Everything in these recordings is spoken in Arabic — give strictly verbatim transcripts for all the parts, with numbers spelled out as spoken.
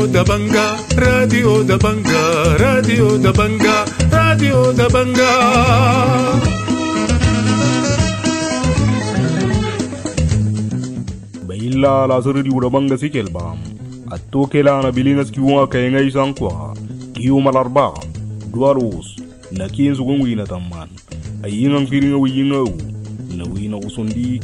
Radio da Banga, Radio da Banga, Radio da Banga, Radio da Banga. Baila la Radio da Banga sikelbam. Atto kela na bilingas kiwa kayengai sankwa. Kiyo malarba. Dualos. Na kiyen sugungi na tamman. Ayingang firinga wiyinga u. Na wina usundi.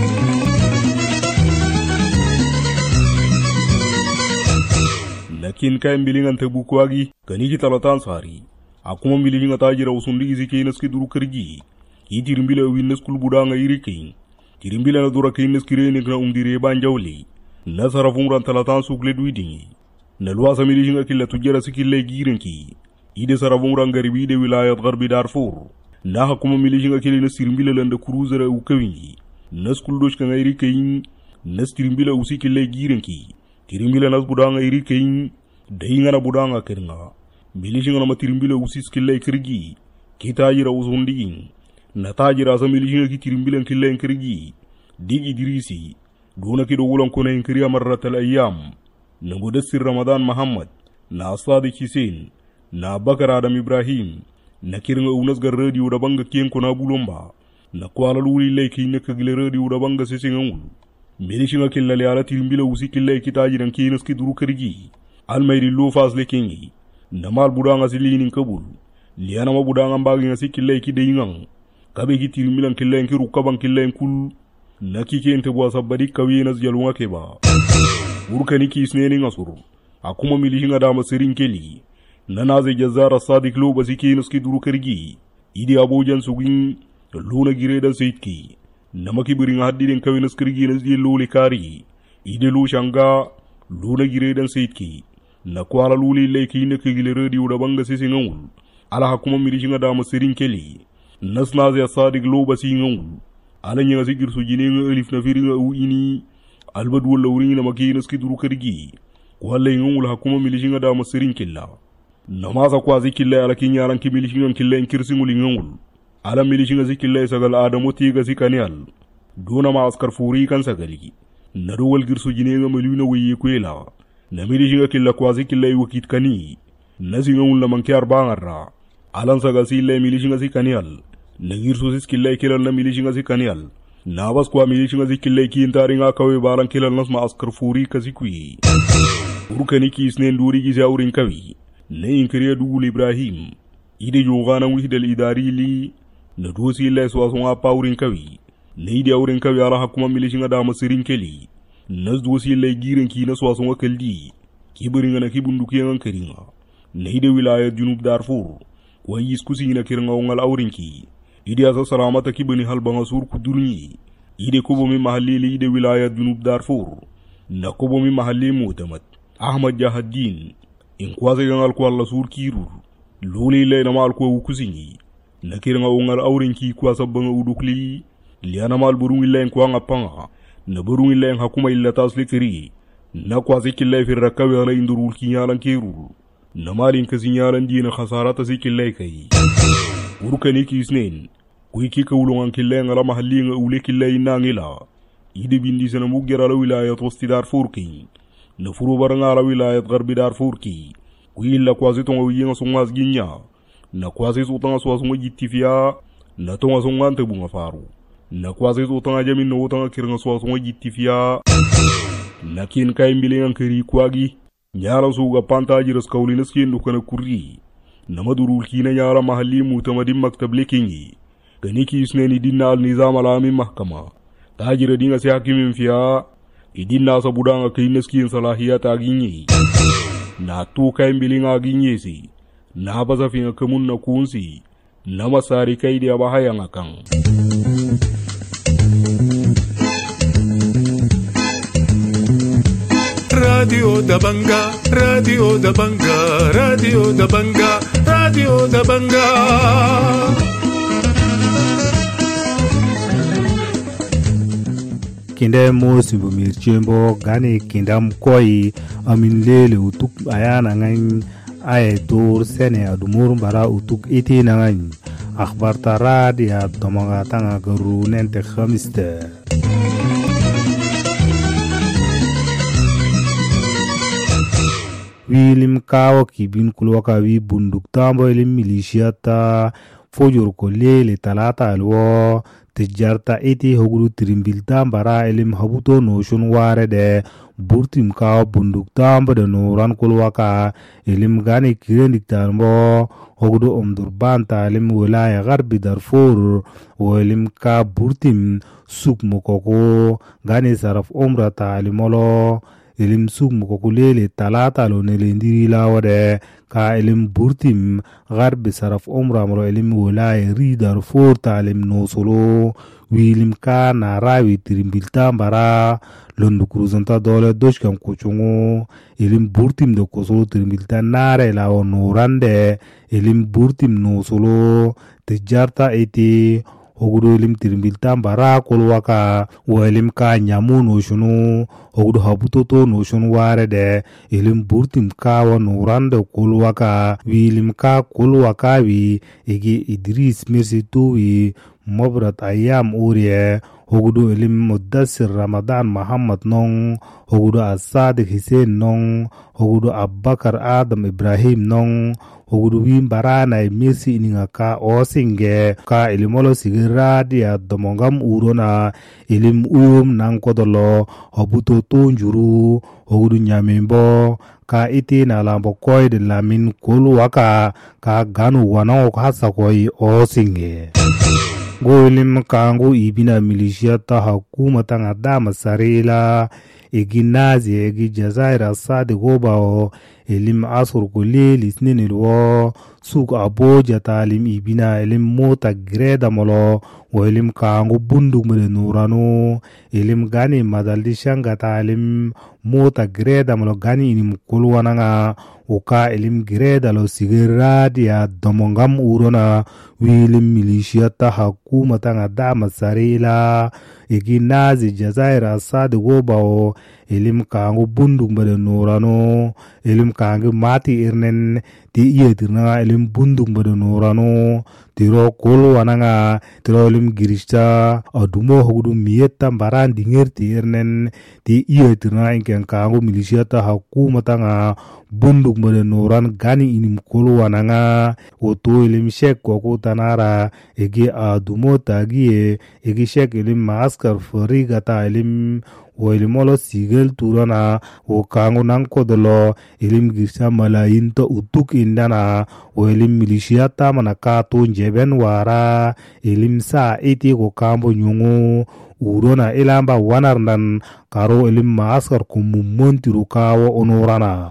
Lakin kayan bilingan tabukwagi kaniki talatan sari akuma bilinga tajira usundi izike naski duru kergi itirimbila winnes kul budanga irikein tirimbila na dura kein naskirene na umdire banjawli nasara fumran talatan sukle duidingi na luasa milijinga killa tujara sikille girenki ide sara fumran garibi de wilayat garbi Darfur na hakuma milijinga kille nasirimbila landa kuruzara ukawingi naskul doshka irikein nastirimbila usikille girenki tirimbila nas budanga irikein daingana budanga keringa milishinga na tirimbila usis killa kirgi kitajira uzundin natajira sa milishinga ki tirimbila killa kirgi digi dirisi duna ki dogulan kona inkriya marratal ayyam na mudassir Ramadan Muhammad na Sadiq Hussein na Bakar Adam Ibrahim na kiringa unas gar radio da banga kiyen kona bulomba na kwala luli leki na kagile radio da banga sisinga milishinga killa le ala tirimbila usi killa kitajiran kinas ki duru kirgi almayri lo fasle kingi namal budanga silinin kabul liana ma budanga mbagi ngasi killa ki deyingan kabe ki tirmilan killa ki rukaban killa kul naki ke ente bo sabadi kawina jalunga keba burkani ki isneni ngasuru akuma milishinga dama sirin keli nanaze jazara Sadiq lo basiki naski duru kirgi idi abojan sugin luna gireda sayidki namaki biringa haddiden kawina skirgi nas yello kari ide lo shanga luna giredan sayidki na kwala luli leki ne kigile radio da banga sisi ngul ala hakuma mirishinga da masirin keli nasna za Sadiq lo basi ngul ala nyanga sigir su jine nga alif na firinga u ini albad wala uringa maki naski duru kirgi wala ngul hakuma mirishinga da masirin kella namaza kwa zikilla ala kinyaran ki mirishinga killa inkirsi ngul ngul ala milishinga zikilla sagal adamu tiga zikanial dona ma askar furi kan sagali na ruwal girsu jine nga maluna wiye kwela na milishinga killa kwazi killa iwakit kani na zinga unla mankiar bangarra alan saga silla milishinga zikanial na girsu sis killa killa na milishinga zikanial na bas kwa milishinga zikilla ki intari nga kawe baran killa nasma askar furi kazikwi urkani ki isnen duri gizi aurin kawi na inkiriya dugul Ibrahim ide yogana wihidal idari li na dosi illa suwasunga paurin kawi na ide aurin kawi ala hakuma milishinga da masirin keli nas dosi illa giren ki na suwasunga kaldi kibiringa na kibundu kiyan karinga na ide wilayat junub Darfur kwa yiskusi na kiringa ungal aurin ki ide asa salamata kibini halbanga sur kudurni ide kubo mi mahalli ide wilayat junub Darfur na kubo mi mahalli mutamat Ahmad Jahaddin in kwaze gangal kwa alla sur kirur luli illa na mal kwa ukusingi na kiringa ungal aurin ki kwa sabbanga udukli liana mal burung illa in kwa ngapanga na burung illa in hakuma illa taslikiri na kwa zikilla fi rakawi ala indurul kinyalan kirur na malin kazinyalan dina khasarata zikilla kai urkani ki isnen kuy ki kawulungan killa ngala mahalli nga ule killa inangila ide bindi sana mugera la wilayat wasti Darfur ki na furu baranga la wilayat garbi Darfur ki kuy illa kwa zitonga wiyenga sungas ginya na kwa zitotanga suwasunga jittifia na tonga sungante bunga faru na kwa zitotanga jamin na utanga kiringa suwasunga jittifia na kin kay mbilengan kiri kwagi nyara suga pantaji raskawli naskin dukana kurri na madurul kina nyara mahalli mutamadim maktab lekingi kaniki isneni dinna al nizam alami mahkama tajira dinga si hakimin fiya idinna sa budanga kay naskin salahiyat aginyi na tu kay mbilinga aginyi si na baza finga kamun na kunsi na masari kay dia bahayang akang Radio da Banga, Radio da Banga, Radio da Banga, Radio da Banga. Kinde mo simbu mirchembo gani kindam koi amin lele utuk ayana ngain ay dur sene adumur bara utuk iti nangain akhbar tarad ya tomanga tanga garu nente khamiste. wilim kawo kibin kulwaka wi bunduk tambo ilim milishiyata fojor ko lele talata alwo tijarta iti hoguru tirimbil tambara ilim habuto noshun ware de burtim kawo bunduk tambo de noran kulwaka ilim gani kirendik tambo hoguru omdur banta ilim wilaya garbi darfur wo ilim ka burtim suk mokoko gani saraf umra ta ilimolo ilim suk mokoko lele talata lo nelendiri lawade ka ilim burtim garbi saraf umra molo ilim wilaya ri darfur ta ilim nosolo wilim ka na rawi tirimbil tambara londu kruzanta dole doshkan kuchungu ilim burtim de kosolo tirimbil ta nare lawo norande ilim burtim nosolo tijarta iti ogudo ilim tirimbil tambara kolwaka wa ilim ka nyamu no shunu ogudo habutoto no shunu ware de ilim burtim ka wa norande kolwaka wi ilim ka kolwaka wi igi Idris Mirsi tuwi mobrat ayam uriye ogudo ilim Mudassir Ramadan Muhammad nong ogudo Asadik Hussein nong ogudo Abubakar Adam Ibrahim nong ogudo wim barana Mirsi ininga ka osinge ka ilimolo sigiradi ya domongam urona ilim uyum nang kodolo obuto tonjuru ogudo nyamimbo ka iti na lambo koy de lamin kolu waka ka ganu wana hasa koy osinge golim kangu ibina milishia ta hakuma tanga dama sarila egi nazi egi Jazair asadi gobao elim asur kuleli snenilwo suk aboja talim ibina elim mota greda molo wo elim kangu bunduk mele nurano elim gani madaldi shanga talim mota greda molo gani inim kulwananga uka elim greda lo sigiradi ya domongam urona wilim milishia ta hakuma tanga dama sarila egi nazi Jazair asadi gobao elim kangu bunduk mele nurano elim kangu mati irnen ti iya tirna elim bunduk mele nurano tiro kolo wananga tiro elim girista adumo hogudu mieta baran dinger ti irnen ti iya tirna inken kangu milishia ta hakuma tanga bunduk mele nuran gani inim kolo wananga oto elim shek koko tanara egi adumo tagie egi shek elim maaskar farigata elim wo ilimolo sigel turana wo kangu nang kodolo ilim gisa malayin to utuk indana wo ilim milishia tamana kato njeben wara ilim sa iti ko kambo nyungu urona ilamba wanarnan karo ilim maaskar kumummontiru kawo onorana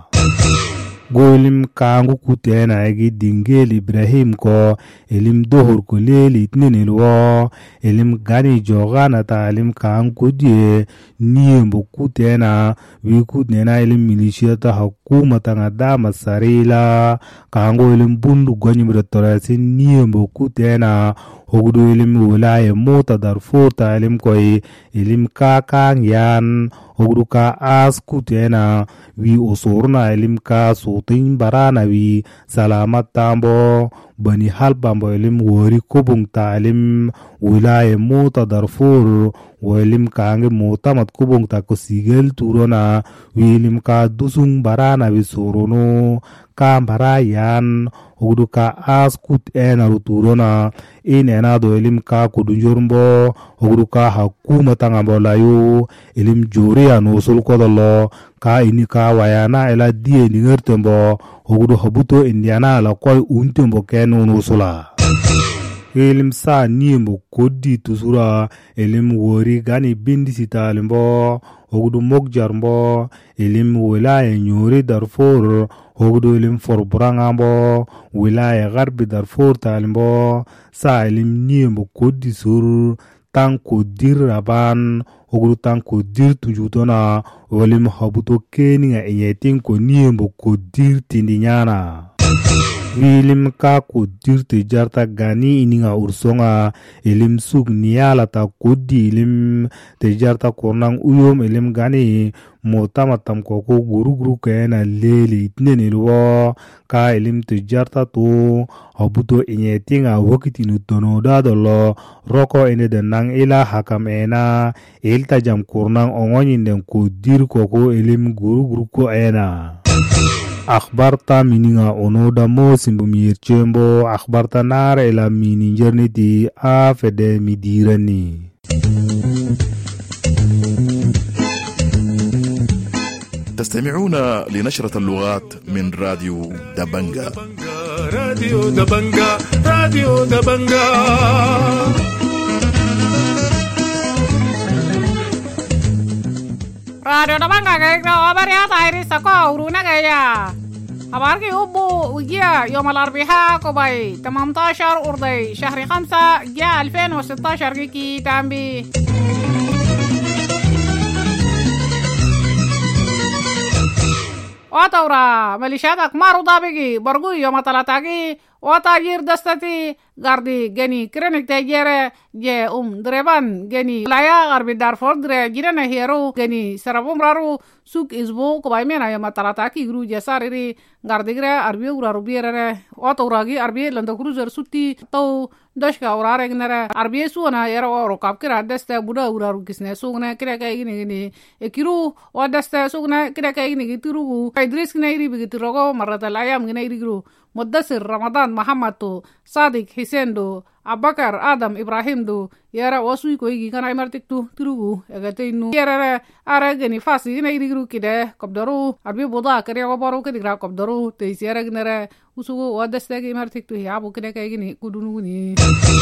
golim kangu kutena egi dingel Ibrahim ko elim dohor ko leli tninilwo elim gani jogana ta elim kangu kudye niyembo kutena wi kutena elim milishia ta hakuma tanga dama sarila kangu elim bundu gonyimre torasi niyembo kutena ogudo elim wilaya mota Darfur ta elim koy elim kakang yan ogudo ka as kutena wi osorna elim ka sotin barana wi salamat tambo bani halbambo elim wori kubung ta elim wilaya mota Darfur wo elim kange mota mat kubung ta ko sigel turona wi elim ka dusung barana wi sorono ka barayan ogudo ka as kut ena ruturona ina do elim ka kudunjurmbo ogudo ka hakuma tangabo layo elim jori ano sul kodolo ka ini ka wayana ela die ningertembo ogudo habuto indiana la koy untembo kenu nusula elim sa niembo kodi tusura elim wori gani bindi sitalimbo ogudo mokjarmbo elim wilaya nyori Darfur ogudo elim forburangambo wilaya garbi Darfur talimbo sa elim niembo kodi sur tanko dir raban ogudo tanko dir tujutona olim habuto keninga enyetin ko niembo kodir tindinyana wilim ka kodir te jarta gani ininga ursonga elim suk niala ta kodi elim te jarta kornang uyom elim gani motama tam koko guru guru kena leli itnenilwo ka elim te jarta to habuto enyetinga wakitinu tono dadolo roko ene de nang ila hakam ena elta jam kornang ongonyin den kodir koko elim guru guru ko ena akhbarta mininga onoda mo simbu mirchembo akhbarta nar ela mininjerni di afede midirani. تستمعون لنشرة اللغات من راديو دبنجا. راديو دبنجا راديو دبنجا Radio Dabanga kayak kabar ya tadi sekolah uruna kayak kabar ki ubu ugia يوم الأربعاء كوباي ثمانية عشر أردي شهر خمسة جاء ألفين وستة عشر كي تامبي واتورا مليشياتك مارو دابيكي برغو يوم تلاتاكي وتاجير دستتي غاردي جني كرنك تاجير جي ام دريبان جني لايا غربي دارفور دري جيرنا هيرو جني سرابوم رارو سوك ازبو كوباي مينا يوم تلاتاكي غرو جساريري غاردي غري عربي غرارو بيرره واتوراغي عربي لندو كروزر سوتي تو دشكا ورارك نرى عربي سونا يرو روكاب كرا دستا بودا غرارو كسنا سوغنا كرا كاي غني غني اكيرو ودستا سوغنا كرا كاي غني تيرو ادريس غنيري بيتروغو مرات الايام غنيري غرو مدثر رمضان محمد تو صادق حسين دو Abakar Adam Ibrahim do yara wasu ko igi kana imartik tu turugu agate inu yara ara gani fasi ina irigru kide kopdaru arbi boda kare ko baro kedigra kopdaru te yara gnara usugo wadasta gi imartik tu ya bu kide kay gini kudunu ni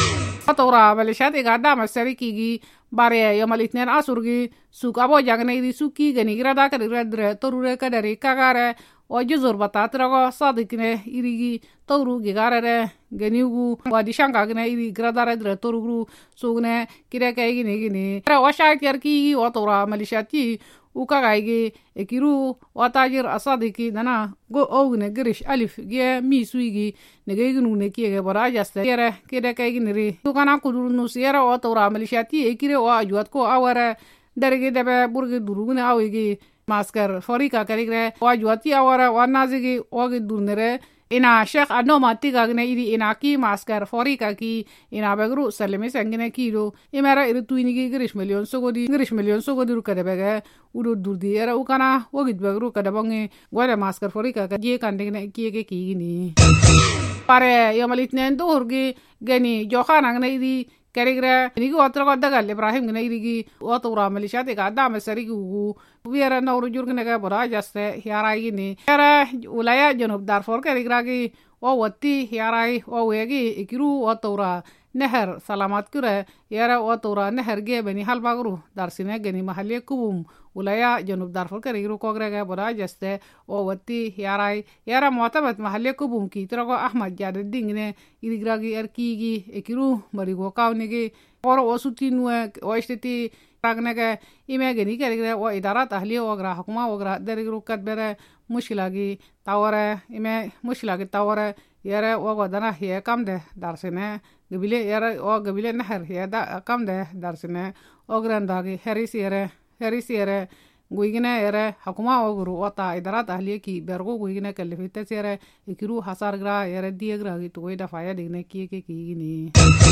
atora balishati gada masari kigi bare yamal itnen asurgi suk abo jagne iri suki gani grada kadira dre torure kadari kagare wajuzur batatrago sadikne irigi toru gigare ganiugu wadi shanga gne iri gradare dre torugru sugne kire kay gini gini ra washa yarki watora malishati ukagaigi ekiru watajir asadiki dana go ogne girish alif ge mi suigi negeginu ne kiege barajaste kire kire kay gini ri tukana kudurnu sira watora malishati ekire wa ajuat ko awara derge debe burge durugune awigi masker forika karigre wajuati awara wanazigi wagi durnere ina sheikh anoma tigagne iri ina ki masker forika ki ina begru saleme sangine kilo imara iri tuinigi grish million sogodi grish million sogodi rukade bege udo durdi era ukana wagi begru kada bangi gwada masker forika ka je kandigne kiege kigini pare yomalitnen dohurgi geni jokhana gne iri karigre nigi watra ko dagal Ibrahim gne irigi watura malishati ka dama sarigi ugu biara nawru jurgne ga bora jaste hiarai ni era ulaya junub darfur karigra gi o watti hiarai o wegi ikiru watura nehar salamat kure yara watura nehar ge bani halbagru darsine geni mahalle kubum ulaya junub darfur karigru kogre ga bora jaste o watti hiarai yara muatabat mahalle kubum ki trago ahmad jaddin ne irigra gi erkigi ikiru marigo kawnigi oro osutinwe o istiti ragnege imegeni karigre o idara tahliye ogra hukuma ogra derigru kadbere mushilagi taware ime mushilagi taware yara o dana hiya kamde darsine gabile yara o gabile nahar hiya da kamde darsine ograndagi heris yere heris yere guigine yere hukuma ogru wata idara tahliye ki bergo guigine kalifite yere ikiru hasar gra yere diegra gi to ida faya digne ki ki gini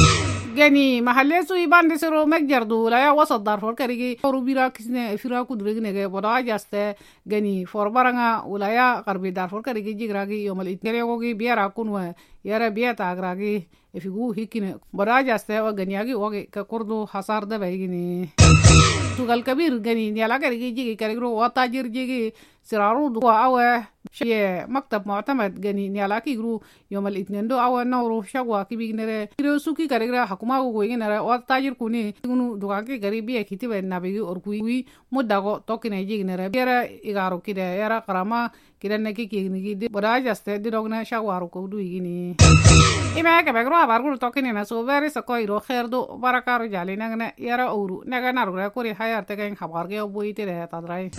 geni mahalle su ibande sero megjardu la ya wasat darfur karigi rubira kisne fira kudregne ge boda jaste geni forbaranga ulaya qarbi darfur karigi jigragi yomal itgere gogi biara kunwa yara biata agragi efigu hikine boda jaste o geniagi oge ka kurdu hasar da baygini tugal kabir geni nyala karigi jigi karigro watajir jigi siraru do awe شيء مكتب معتمد جني نيالاكي جرو يوم الاثنين دو أو نورو شقوا كبير نرى كيلو سوكي كريجرا حكومة وقوي نرى واتاجر كوني كونو دوكاكي غريبي أكيد بنابيجي أركوي مدعو توكي نيجي نرى بيرا إغارو كده يرا كراما كده نكى كي نكى دي براج أستة دي دوغنا شقوا أركو دو يجيني إما كبرو أباركو توكي ننا سوبر سكوي رو خير دو باركارو جالي نغنا يرا أورو نغنا نارو كوري حيار تكين خباركي أبوي تده تدراي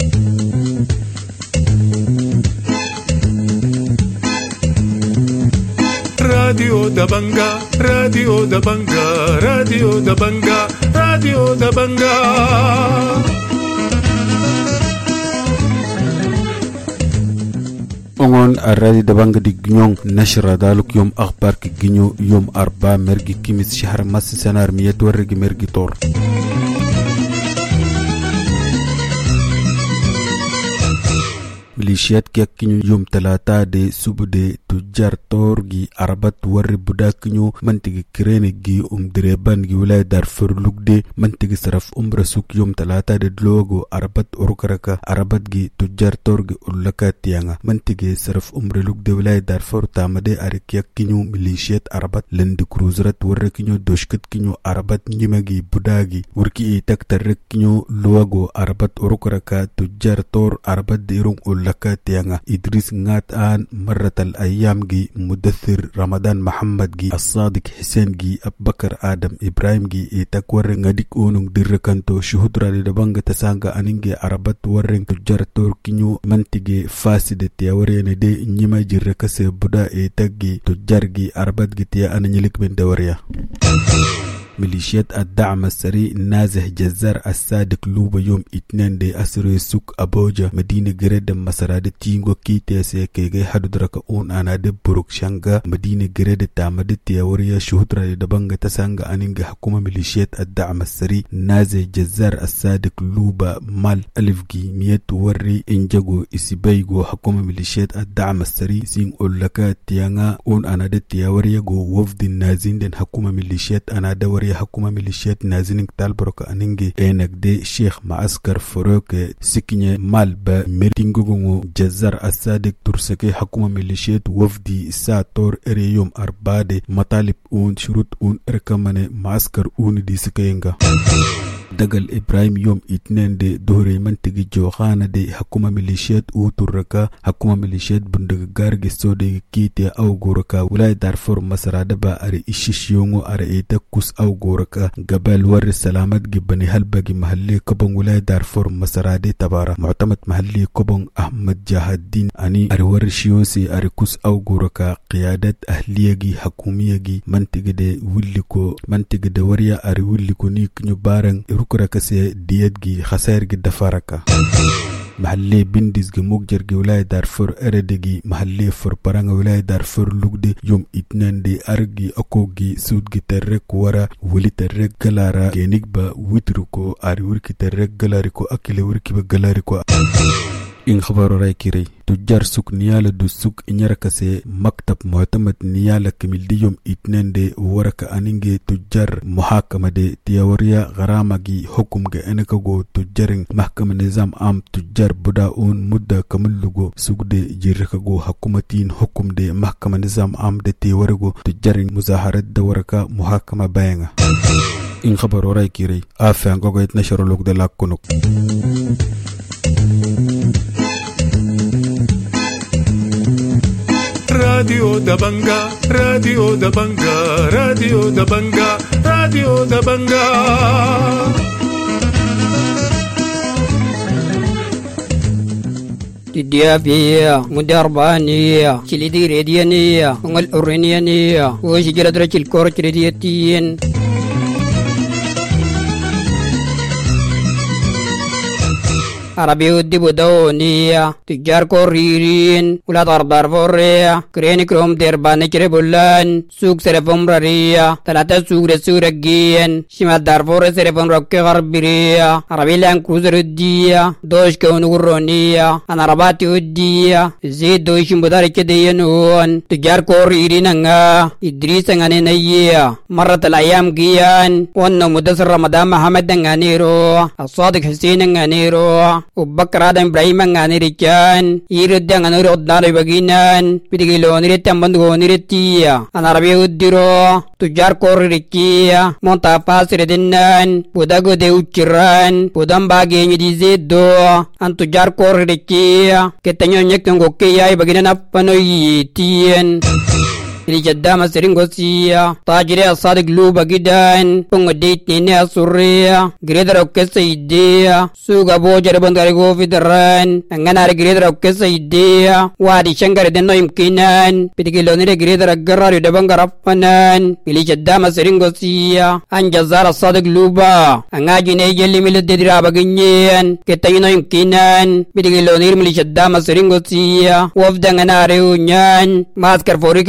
Radio Dabanga, Radio Dabanga, Radio Dabanga, Radio Dabanga. Ongon Radio Dabanga di Gnyong nashra daluk yom akhbar ki ginyo yom arba mergi kimis shahr mas sanar miyat wargi mergi tor. ميليشيات كيكينيو يوم تلاتة دي سوب دي تجار تورجي عربات وري بداكينيو منتج كرينيجي أم دريبان جي ولاية دارفور لوك دي منتج صرف أم رسوك يوم تلاتة دي دلوغو عربات أوروكركا عربات جي تجار تورجي أولاكا تيانا منتج صرف أم رلوك دي ولاية دارفور تامدي أري كيكينيو ميليشيات عربات لند كروزرات وركينيو دوشكت كينيو عربات نيماجي بداجي وركي إيتاك تركينيو لوغو عربات أوروكركا تجار تور عربات ديرون أولاكا تيانا إدريس نات آن مرة الأيام جي مدثر رمضان محمد جي الصادق حسين جي أبكر آدم إبراهيم جي إيتاك ورن غديك أونو دركانتو شهود رالي دبانغ تسانغا أنينجي عربات ورن تجار تور كينيو منتجي فاسد تياورين دي نيما جركسي بدا إيتاك جي تجار جي عربات جي تيا أنا نيلك من دوريا ميليشيات الدعم السريع نازح جزار الصادق لوبا يوم اثنين دي أسري سوق أبوجا مدينة جريد مسراد تينغو كيتي سيكيغي حدو دركا اون انا دي بروك شانغا مدينة جريد تامد تياوريا شهودرا دبانغ تسانغا انينغ حكومة ميليشيات الدعم السريع نازح جزار الصادق لوبا مال ألفجي ميت وري انجاغو اسيبايغو حكومة ميليشيات الدعم السريع سين أولاكا تيانغا اون انا دي تياوريا غو وفد النازين دين حكومة ميليشيات انا دوريا حكومة ميليشيات نازنين تالبروك أنينجي إنك دي شيخ معسكر فروك سكيني مال با ميرتينغوغو جزار الصادق ترسكي حكومة ميليشيات وفدي ساتور إريوم أربادي مطالب اون شروط اون ركماني معسكر اون دي سكينغا دقل إبراهيم يوم اثنين دي دوري منتجي جوخانا دي حكومة ميليشيات او تركا حكومة ميليشيات بندقار سودي كيتي او غوركا ولاي دارفور مسرادبا اري إشيشيونغو اري ايتاكوس او غوركا قبل ور السلامات جبني هلباقي محلي كبون ولاي دارفور مسرادي تبارا معتمد محلي كبون أحمد جاه الدين اني اري ور شيوسي اري كوس او غوركا قيادات أهلية حكومية منتجي دي وليكو منتجي دي وريا اري وليكو نيك نبارن ركرة كسي ديادجي خسائر دفاركا محلي بندز موجر ولاية دارفور اردجي محلي فور برانغ ولاية دارفور لوكدي يوم اثنين دي ارجي اكوجي سودجي ترك ورا ولي ترك غلارا جينيك با ويتركو اري وركي ترك غلاريكو اكيلي وركي بغلاريكو إن خبر رايكيري تجار سوق نيالة دو سوق إنيركسي مكتب معتمد نيالة كميل دي يوم اثنين دي وركا أنينجي تجار محاكمة دي تياوريا غرامة جي حكم جي انكاغو تجارين محكمة نظام عام تجار بداون مدة كملوغو سوق دي جيركاغو حكومتين حكم دي محكمة نظام عام دي تيوريغو تجارين مظاهرات دوركا محاكمة باينة إن خبر رايكيري آفان غوغو يتنشر لوك دي لاكونوك راديو دبنجا راديو دبنجا راديو دبنجا راديو دبنجا تديافية مدربانية شليدي ريديانية ونغل أورينيانية وشجرة درج الكورة ريدياتين عربي ودي بدونية تجار كوريرين ولا دردار فورية كريني كروم ديرباني كريبولان سوق سرفهم رارية ثلاثة سوق رسورة جيين شمال دارفور سرفهم روكي غربيرية عربي لان كروزر ودية دوش كون غرونية أنا رباتي ودية زيد دوش مدار كديين هون تجار كوريرين انغا إدريس انغاني نية مرة الأيام جيان وانو مدسر رمضان محمد انغانيرو الصادق حسين انغانيرو وبكر آدم إبراهيم انغاني ريكان يرد انغاني رودنار بغينان بدقيلون ريتان بندغون ريتيا أنا ربي وديرو تجار كور ريكيا منطافاس ردنان بوداغو دي وچران بودام باقيني دي زيدو أن تجار كور ريكيا كتنيو نيكتن غوكيا بغينان أفنو يتين ili jaddama seringosia tajiri asadik luba gidan pungedit nini asuria gredra okesa idea suga bojar bandari go fidran anganari gredra okesa idea wadi shangare denno imkinan pidigilonire gredra garari dabangarafanan ili jaddama seringosia anjazara asadik luba angaji ne jelli miledira baginyen ketayino imkinan pidigilonire ili jaddama seringosia wafdanganari unyan maskar forika shi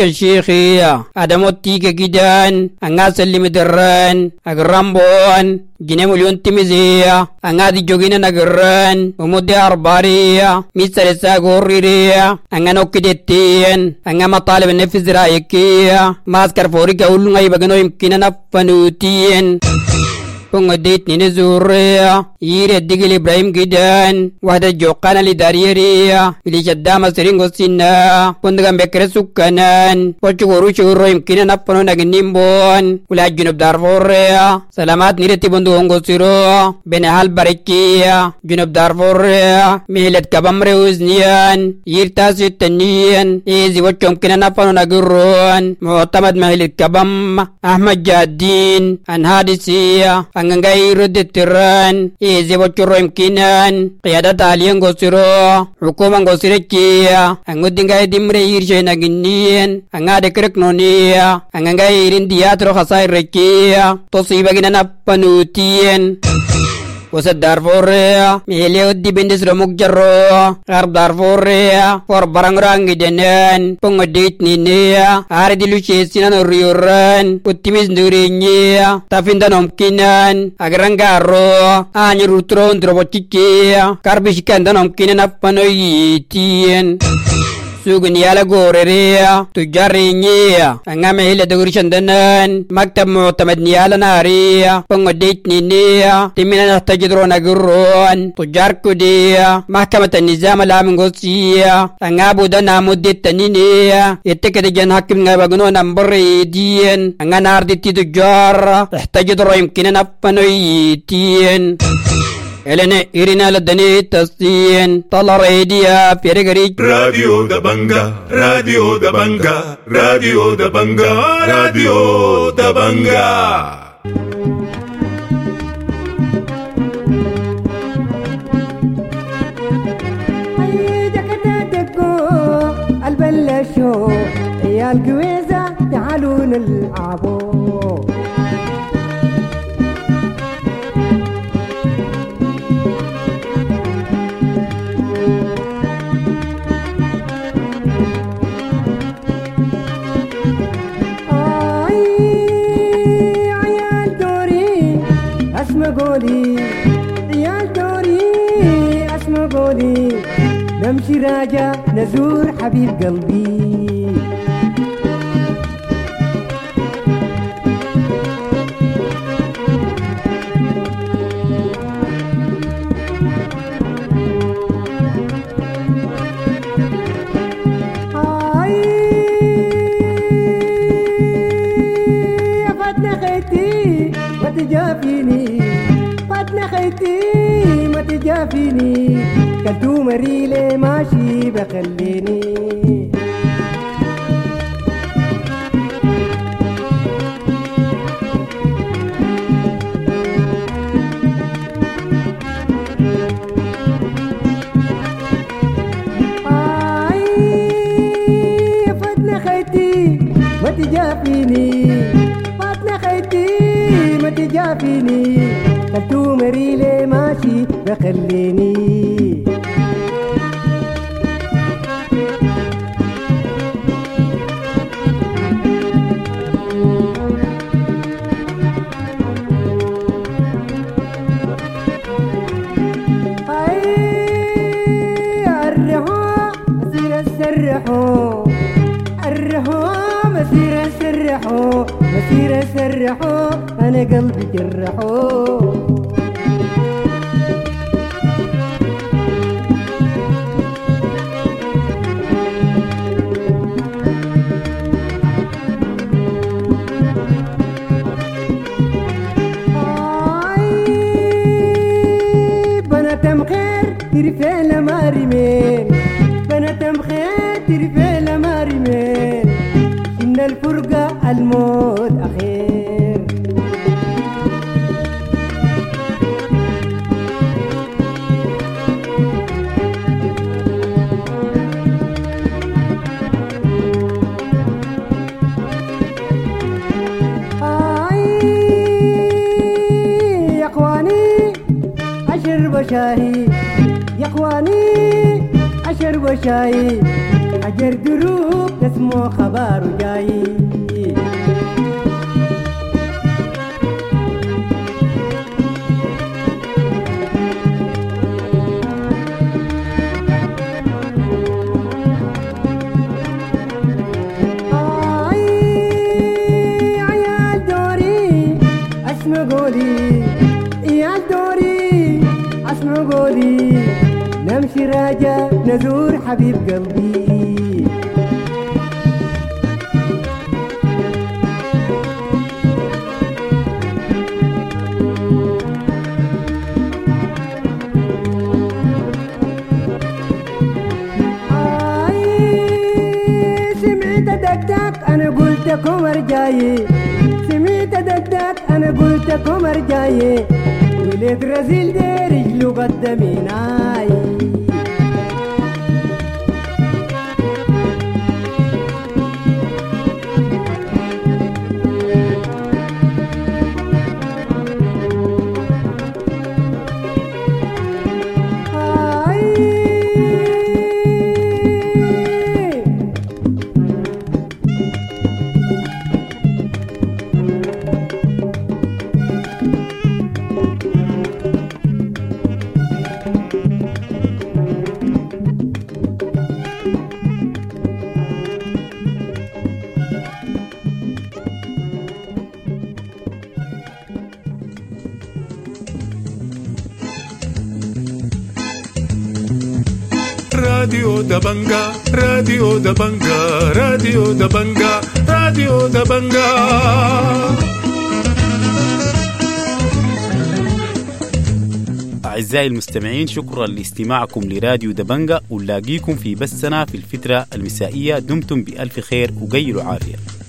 تاريخية أدموتي كجدان أنغا سلم دران أقرامبون جنة مليون تمزية أنغا دي جوغين نقران ومدى أربارية ميسر ساقوريرية أنغا نوكدتين أنغا مطالب النفس رايكية ماسكر فوريكا أولو غيبغنو يمكن نفنوتين Pengedit ni Zuria, Yiri Digil Ibrahim Gidan, Wada Jokana Lidariria, Vilishadama Seringo Sina, Pundagan Bekre Sukanan, Pochuru Shuroim Kinan upon Nimbon, Ulajun of Darvoria, Salamat Niretibundo Hongo Siro, Benahal Barikia, Junub Darvoria, Milet Kabamre Uznian, Yirta Sitanian, Easy Wachum Kinan upon Aguruan, Motamad Mahilit Kabam, Ahmad Jadin, and Hadisia. Angangay ruditiran izi wachuro imkinan qiyada taliyan gosiro hukuman gosirikia angudingay dimre irshe naginian angade kreknonia angangay irin diatro khasay rekia tosibagina napanutien Wasad Darfuria, Milio di Bindis Ramuk Jarro, Arab Darfuria, for Barangrang Denan, Pongadit Ninia, Ardi Lucesian Riuran, Putimis Durinia, Tafindan Omkinan, Agrangaro, Ani Rutron Drobotikia, Karbishikandan Omkinan Apanoyitien. Suguniala gorerea tujarinya angame hele durishandanan maktab mu'tamad niala naria pengodit ninia timina tajidrona gurron tujarku dia mahkamat nizam alamingosia angabu dana muddit taninia yetekede jan hakim ngabagno nambri dien anganar di tujar tahtajidro yumkinan apanoyitien Elene irina ladani tasdien tala radio perigari Radio da Banga Radio da Banga Radio da Banga Radio da Banga البلشو يا القويزة تعالوا نلعبوا قولي يا دوري اسمع قولي نمشي راجع نزور حبيب قلبي هاي فاتنا خيتي وتجافيني خيتي ما تجافيني كنتو مريلي ماشي بخليني آي فاتنا خيتي ما تجافيني فاتنا خيتي ما تجافيني كنتو مريلي ماشي بخليني سرحوا الرحوا مسيرة سرحوا مسيرة سرحوا أنا قلبي جرحوا بنتم خير ترفع لما رمين بنتم خير ترفع لما رمين إن الفرقة الموت أخير آي يا إخواني أشرب شاهي يا إخواني أشرب شاي أجر دروب اسمه خبر جاي نمشي راجع نزور حبيب قلبي آي سمعت دقدق أنا قلت كمر جاي سمعت دقدق أنا قلت كمر جاي ولد رزيل دي رجله قدميناي راديو دبنجا راديو دبنجا راديو دبنجا راديو دبنجا. أعزائي المستمعين، شكرا لاستماعكم لراديو دبنجا، ونلاقيكم في بثنا في الفترة المسائية. دمتم بألف خير وقيلوا عافية.